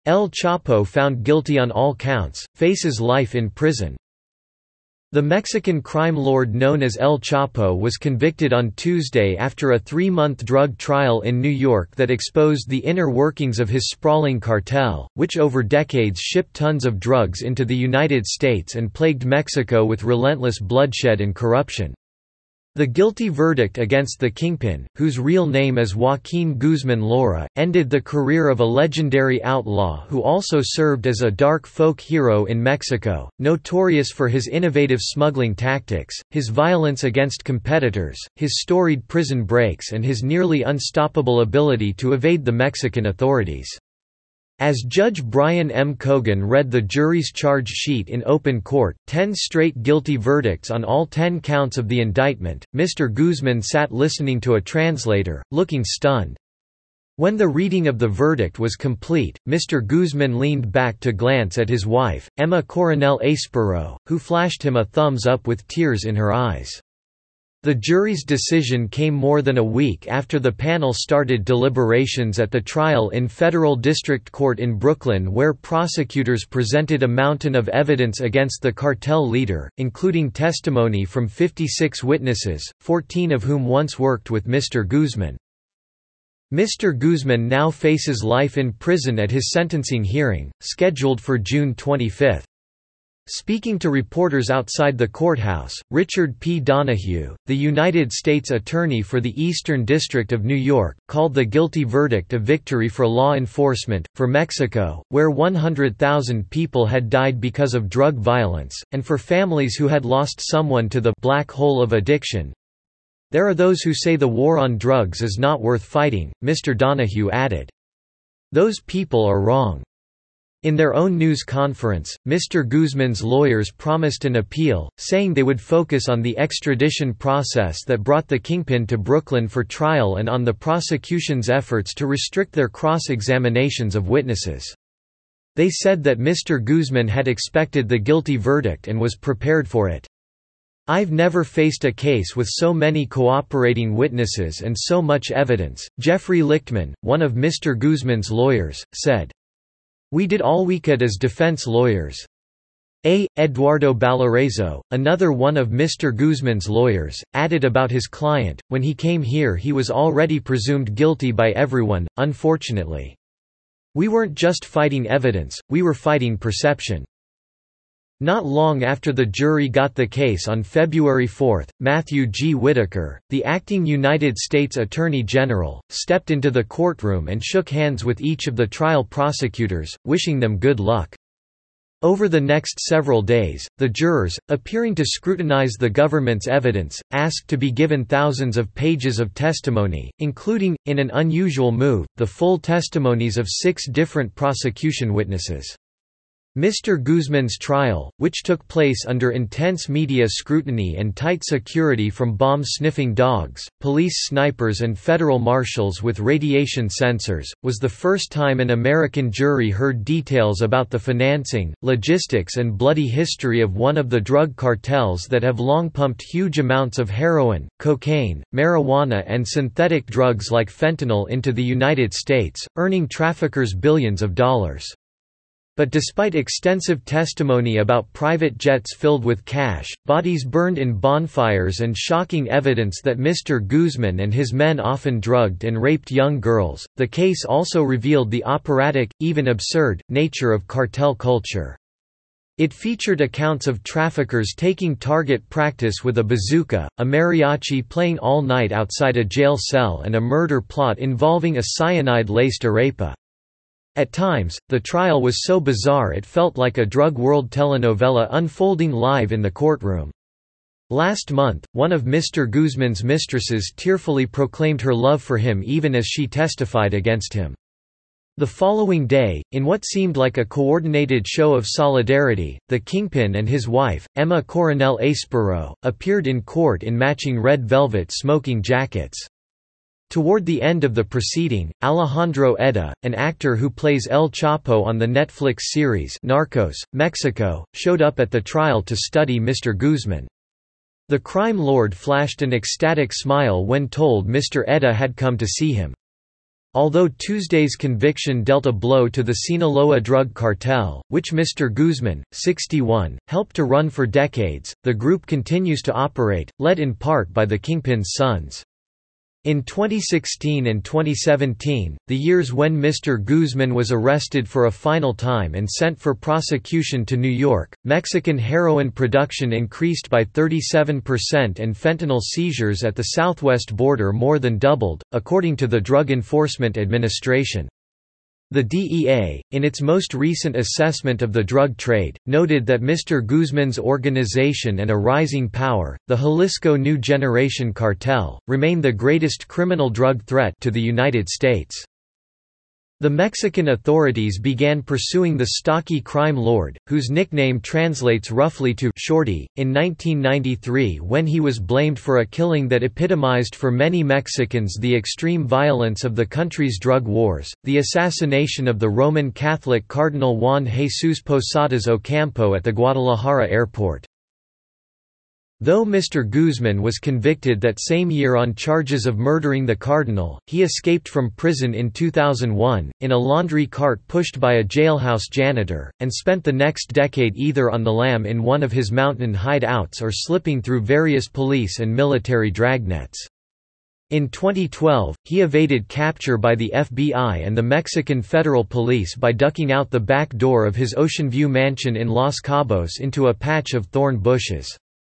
El Chapo, found guilty on all counts, faces life in prison. The Mexican crime lord known as El Chapo was convicted on Tuesday after a 3-month drug trial in New York that exposed the inner workings of his sprawling cartel, which over decades shipped tons of drugs into the United States and plagued Mexico with relentless bloodshed and corruption. The guilty verdict against the kingpin, whose real name is Joaquin Guzman Lara, ended the career of a legendary outlaw who also served as a dark folk hero in Mexico, notorious for his innovative smuggling tactics, his violence against competitors, his storied prison breaks and his nearly unstoppable ability to evade the Mexican authorities. As Judge Brian M. Cogan read the jury's charge sheet in open court, 10 straight guilty verdicts on all 10 counts of the indictment, Mr. Guzman sat listening to a translator, looking stunned. When the reading of the verdict was complete, Mr. Guzman leaned back to glance at his wife, Emma Coronel Aspero, who flashed him a thumbs up with tears in her eyes. The jury's decision came more than a week after the panel started deliberations at the trial in Federal District Court in Brooklyn, where prosecutors presented a mountain of evidence against the cartel leader, including testimony from 56 witnesses, 14 of whom once worked with Mr. Guzman. Mr. Guzman now faces life in prison at his sentencing hearing, scheduled for June 25. Speaking to reporters outside the courthouse, Richard P. Donahue, the United States Attorney for the Eastern District of New York, called the guilty verdict a victory for law enforcement, for Mexico, where 100,000 people had died because of drug violence, and for families who had lost someone to the black hole of addiction. There are those who say the war on drugs is not worth fighting, Mr. Donahue added. Those people are wrong. In their own news conference, Mr. Guzman's lawyers promised an appeal, saying they would focus on the extradition process that brought the kingpin to Brooklyn for trial and on the prosecution's efforts to restrict their cross-examinations of witnesses. They said that Mr. Guzman had expected the guilty verdict and was prepared for it. "I've never faced a case with so many cooperating witnesses and so much evidence," Jeffrey Lichtman, one of Mr. Guzman's lawyers, said. "We did all we could as defense lawyers." Eduardo Balarezo, another one of Mr. Guzman's lawyers, added about his client, "When he came here he was already presumed guilty by everyone, unfortunately. We weren't just fighting evidence, we were fighting perception." Not long after the jury got the case on February 4, Matthew G. Whitaker, the acting United States Attorney General, stepped into the courtroom and shook hands with each of the trial prosecutors, wishing them good luck. Over the next several days, the jurors, appearing to scrutinize the government's evidence, asked to be given thousands of pages of testimony, including, in an unusual move, the full testimonies of 6 different prosecution witnesses. Mr. Guzman's trial, which took place under intense media scrutiny and tight security from bomb-sniffing dogs, police snipers and federal marshals with radiation sensors, was the first time an American jury heard details about the financing, logistics and bloody history of one of the drug cartels that have long pumped huge amounts of heroin, cocaine, marijuana and synthetic drugs like fentanyl into the United States, earning traffickers billions of dollars. But despite extensive testimony about private jets filled with cash, bodies burned in bonfires and shocking evidence that Mr. Guzman and his men often drugged and raped young girls, the case also revealed the operatic, even absurd, nature of cartel culture. It featured accounts of traffickers taking target practice with a bazooka, a mariachi playing all night outside a jail cell and a murder plot involving a cyanide-laced arepa. At times, the trial was so bizarre it felt like a drug world telenovela unfolding live in the courtroom. Last month, one of Mr. Guzman's mistresses tearfully proclaimed her love for him even as she testified against him. The following day, in what seemed like a coordinated show of solidarity, the kingpin and his wife, Emma Coronel Aspero, appeared in court in matching red velvet smoking jackets. Toward the end of the proceeding, Alejandro Eda, an actor who plays El Chapo on the Netflix series Narcos, Mexico, showed up at the trial to study Mr. Guzman. The crime lord flashed an ecstatic smile when told Mr. Eda had come to see him. Although Tuesday's conviction dealt a blow to the Sinaloa drug cartel, which Mr. Guzman, 61, helped to run for decades, the group continues to operate, led in part by the kingpin's sons. In 2016 and 2017, the years when Mr. Guzman was arrested for a final time and sent for prosecution to New York, Mexican heroin production increased by 37% and fentanyl seizures at the southwest border more than doubled, according to the Drug Enforcement Administration. The DEA, in its most recent assessment of the drug trade, noted that Mr. Guzman's organization and a rising power, the Jalisco New Generation Cartel, remain the greatest criminal drug threat to the United States. The Mexican authorities began pursuing the stocky crime lord, whose nickname translates roughly to «shorty», in 1993 when he was blamed for a killing that epitomized for many Mexicans the extreme violence of the country's drug wars, the assassination of the Roman Catholic Cardinal Juan Jesus Posadas Ocampo at the Guadalajara airport. Though Mr. Guzman was convicted that same year on charges of murdering the cardinal, he escaped from prison in 2001, in a laundry cart pushed by a jailhouse janitor, and spent the next decade either on the lam in one of his mountain hideouts or slipping through various police and military dragnets. In 2012, he evaded capture by the FBI and the Mexican Federal Police by ducking out the back door of his Ocean View mansion in Los Cabos into a patch of thorn bushes.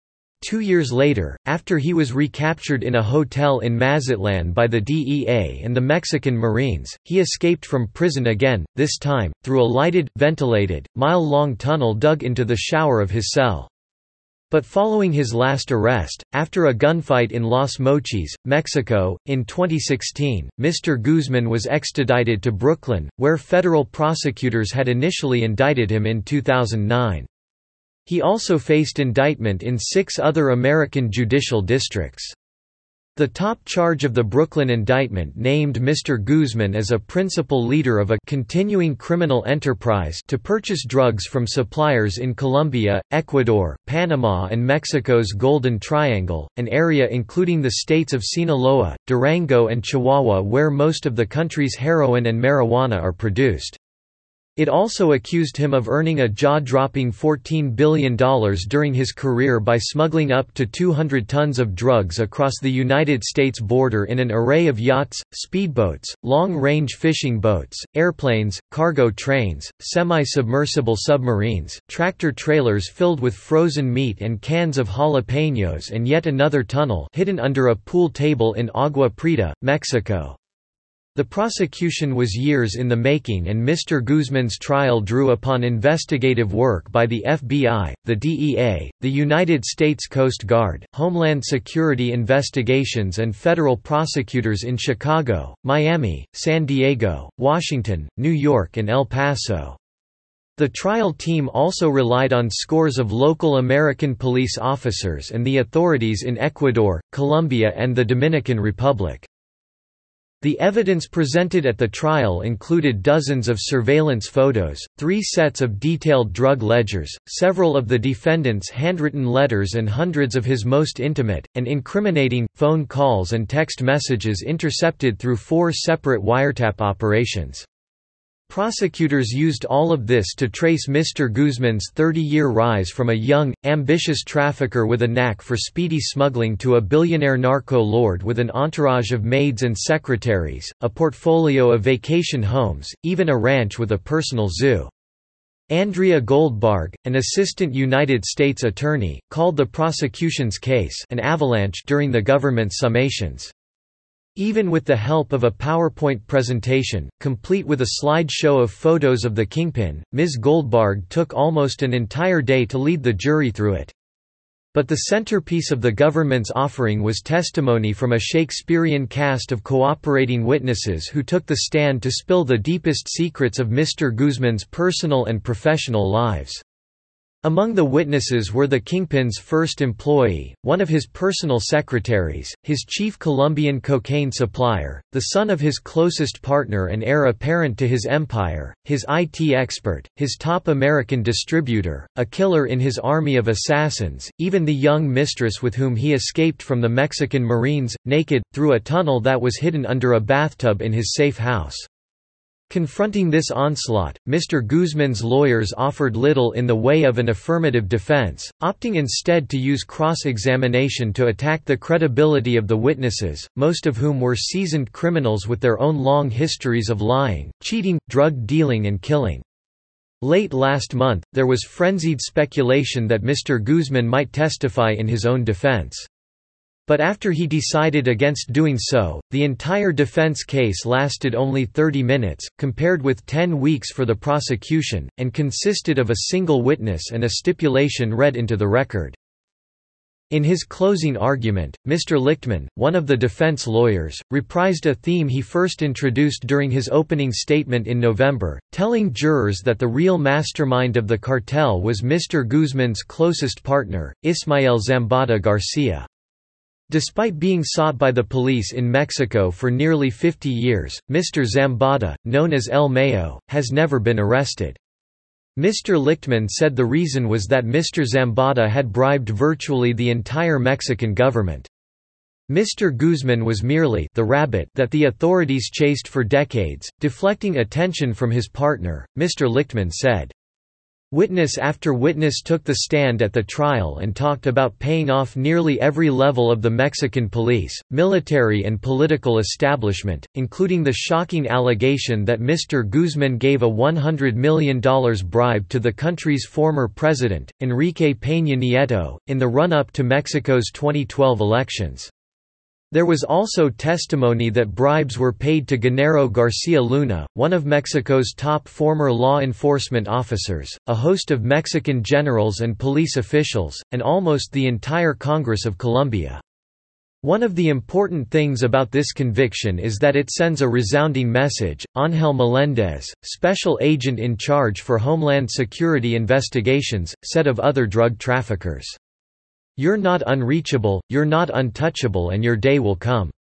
2 years later, after he was recaptured in a hotel in Mazatlan by the DEA and the Mexican Marines, he escaped from prison again, this time, through a lighted, ventilated, mile-long tunnel dug into the shower of his cell. But following his last arrest, after a gunfight in Los Mochis, Mexico, in 2016, Mr. Guzman was extradited to Brooklyn, where federal prosecutors had initially indicted him in 2009. He also faced indictment in 6 other American judicial districts. The top charge of the Brooklyn indictment named Mr. Guzman as a principal leader of a continuing criminal enterprise to purchase drugs from suppliers in Colombia, Ecuador, Panama and Mexico's Golden Triangle, an area including the states of Sinaloa, Durango and Chihuahua where most of the country's heroin and marijuana are produced. It also accused him of earning a jaw-dropping $14 billion during his career by smuggling up to 200 tons of drugs across the United States border in an array of yachts, speedboats, long-range fishing boats, airplanes, cargo trains, semi-submersible submarines, tractor-trailers filled with frozen meat and cans of jalapeños and yet another tunnel hidden under a pool table in Agua Prieta, Mexico. The prosecution was years in the making and Mr. Guzman's trial drew upon investigative work by the FBI, the DEA, the United States Coast Guard, Homeland Security investigations and federal prosecutors in Chicago, Miami, San Diego, Washington, New York and El Paso. The trial team also relied on scores of local American police officers and the authorities in Ecuador, Colombia and the Dominican Republic. The evidence presented at the trial included dozens of surveillance photos, 3 sets of detailed drug ledgers, several of the defendant's handwritten letters and hundreds of his most intimate, and incriminating, phone calls and text messages intercepted through 4 separate wiretap operations. Prosecutors used all of this to trace Mr. Guzman's 30-year rise from a young, ambitious trafficker with a knack for speedy smuggling to a billionaire narco-lord with an entourage of maids and secretaries, a portfolio of vacation homes, even a ranch with a personal zoo. Andrea Goldberg, an assistant United States attorney, called the prosecution's case an avalanche during the government's summations. Even with the help of a PowerPoint presentation, complete with a slideshow of photos of the kingpin, Ms. Goldberg took almost an entire day to lead the jury through it. But the centerpiece of the government's offering was testimony from a Shakespearean cast of cooperating witnesses who took the stand to spill the deepest secrets of Mr. Guzman's personal and professional lives. Among the witnesses were the Kingpin's first employee, one of his personal secretaries, his chief Colombian cocaine supplier, the son of his closest partner and heir apparent to his empire, his IT expert, his top American distributor, a killer in his army of assassins, even the young mistress with whom he escaped from the Mexican Marines, naked, through a tunnel that was hidden under a bathtub in his safe house. Confronting this onslaught, Mr. Guzman's lawyers offered little in the way of an affirmative defense, opting instead to use cross-examination to attack the credibility of the witnesses, most of whom were seasoned criminals with their own long histories of lying, cheating, drug dealing and killing. Late last month, there was frenzied speculation that Mr. Guzman might testify in his own defense. But after he decided against doing so, the entire defense case lasted only 30 minutes, compared with 10 weeks for the prosecution, and consisted of a single witness and a stipulation read into the record. In his closing argument, Mr. Lichtman, one of the defense lawyers, reprised a theme he first introduced during his opening statement in November, telling jurors that the real mastermind of the cartel was Mr. Guzman's closest partner, Ismael Zambada Garcia. Despite being sought by the police in Mexico for nearly 50 years, Mr. Zambada, known as El Mayo, has never been arrested. Mr. Lichtman said the reason was that Mr. Zambada had bribed virtually the entire Mexican government. Mr. Guzman was merely the rabbit that the authorities chased for decades, deflecting attention from his partner, Mr. Lichtman said. Witness after witness took the stand at the trial and talked about paying off nearly every level of the Mexican police, military and political establishment, including the shocking allegation that Mr. Guzman gave a $100 million bribe to the country's former president, Enrique Peña Nieto, in the run-up to Mexico's 2012 elections. There was also testimony that bribes were paid to Genaro Garcia Luna, one of Mexico's top former law enforcement officers, a host of Mexican generals and police officials, and almost the entire Congress of Colombia. One of the important things about this conviction is that it sends a resounding message. Ángel Meléndez, special agent in charge for Homeland Security investigations, said of other drug traffickers, "You're not unreachable, you're not untouchable, and your day will come."